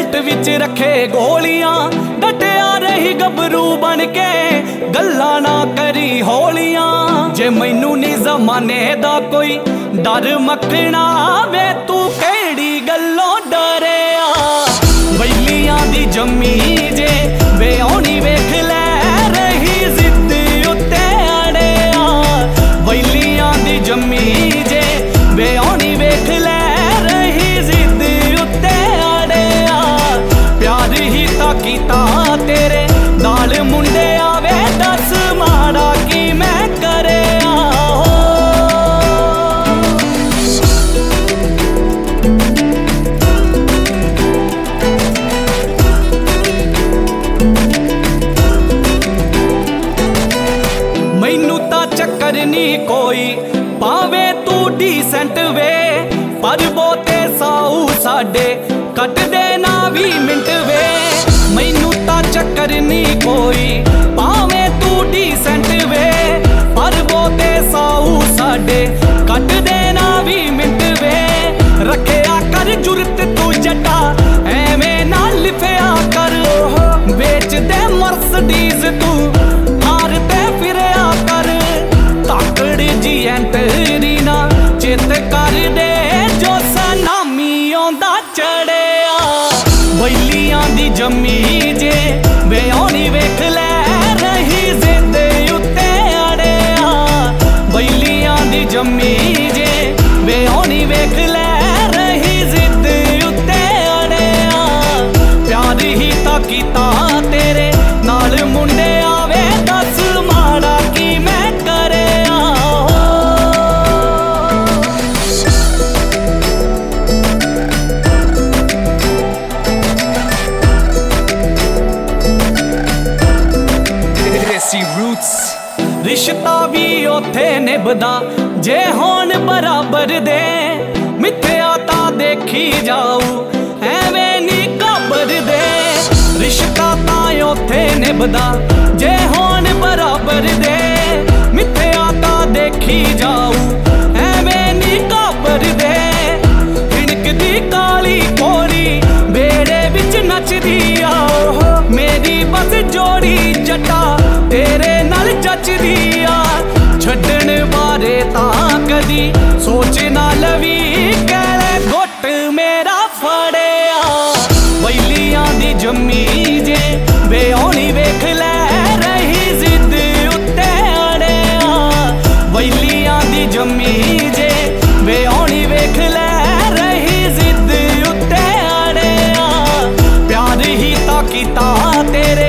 Belt विच रखे गोलियां, डटिया रही गबरू बन के, गल्ला ना करी होलियां। जे मैनू नी जमाने दा कोई डर मखना वे तू केड़ी गल्लों डरिया। वैलियां दी जम्मी जे वे आउणी वेख लै रही जिद उत्ते अड़िया। वैलियां दी जम्मी जे वे आउणी वेख लै रही जिद उत्ते अड़िया। प्यार ही तां कीता तेरे नाल मुंडे आवे, दस माड़ा की मैं करिया। मैनू तां चक्कर नी कोई पावे तू डिसेंट वे, पर बहुते साऊ साडे कट देना 20 मिंट वे। मैनू तां चक्कर नी कोई पावे तू डिसेंट वे, पर बहुते साऊ साडे कट देना 20 मिंट वे। रखिया कर जुरत तू जटा एवें ना लिफिया कर, बेच दे मर्सडीज तू हार ते फिरिया कर। ताकड़ जी एंटरी ना चित कर दे जो सनामी आंदा चढ़िया। वैलियां दी जम्मी जे वे आउणी वेख लै रही जिद उत्ते अड़िया। वैलियां दी जम्मी जे वे आउणी वेख लै रही जिद उत्ते अड़िया। प्यार ही तां कीता तेरे नाल मुंडे आवे, दस माड़ा की मैं करिया। रिश्ता भी उथे निभदा जे होण बराबर दे, मिथ्या तां देखी जाऊ एवें नी घाबर दे। रिश्ता तां उथे निभदा जे होण बराबर दे, मिथ्या तां देखी जाऊ एवें नी घाबर दे। हिणकदी काली कोरी बेड़े विच नचदी आ, मेरी बस जोड़ी जटा तेरे नाल जचदी आ। छड्डण बारे तां कदी सोच ना लवी, कैले गुट मेरा फड़िया। वैलियां दी जम्मी जे वे आउणी वेख लै रही जिद उत्ते अड़िया। वैलियां दी जम्मी जे वे आउणी वेख लै रही जिद उत्ते अड़िया। प्यार ही तां कीता तेरे